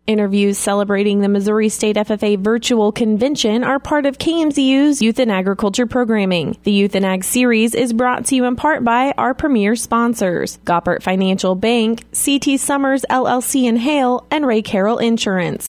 Interviews celebrating the Missouri State FFA Virtual Convention are part of KMZU's Youth in Agriculture programming. The Youth in Ag series is brought to you in part by our premier sponsors, Goppert Financial Bank, CT Summers LLC in Hale, and Ray Carroll Insurance.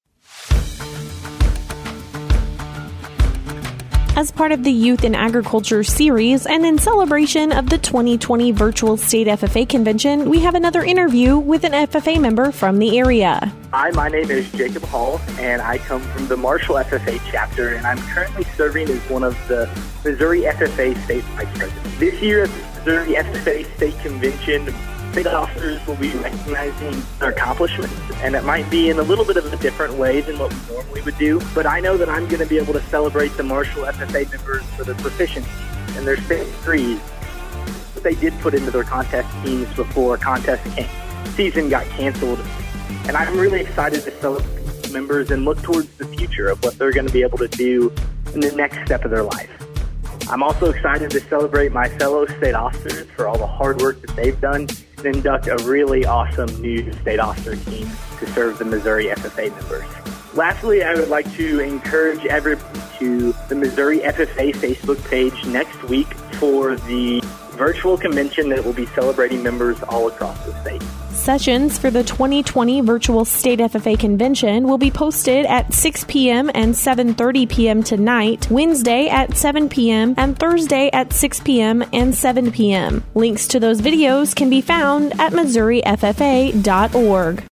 As part of the Youth in Agriculture series and in celebration of the 2020 Virtual State FFA Convention, we have another interview with an FFA member from the area. Hi, my name is Jacob Hall, and I come from the Marshall FFA chapter, and I'm currently serving as one of the Missouri FFA State Vice Presidents. This year at the Missouri FFA State Convention, state officers will be recognizing their accomplishments, and it might be in a little bit of a different way than what we normally would do, but I know that I'm going to be able to celebrate the Marshall FFA members for their proficiency and their state degrees that they did put into their contest teams before season got canceled. And I'm really excited to celebrate these members and look towards the future of what they're going to be able to do in the next step of their life. I'm also excited to celebrate my fellow state officers for all the hard work that they've done and induct a really awesome new state officer team to serve the Missouri FFA members. Lastly, I would like to encourage everyone to the Missouri FFA Facebook page next week for the virtual convention that will be celebrating members all across the state. Sessions for the 2020 Virtual State FFA Convention will be posted at 6 p.m. and 7:30 p.m. tonight, Wednesday at 7 p.m. and Thursday at 6 p.m. and 7 p.m. Links to those videos can be found at MissouriFFA.org.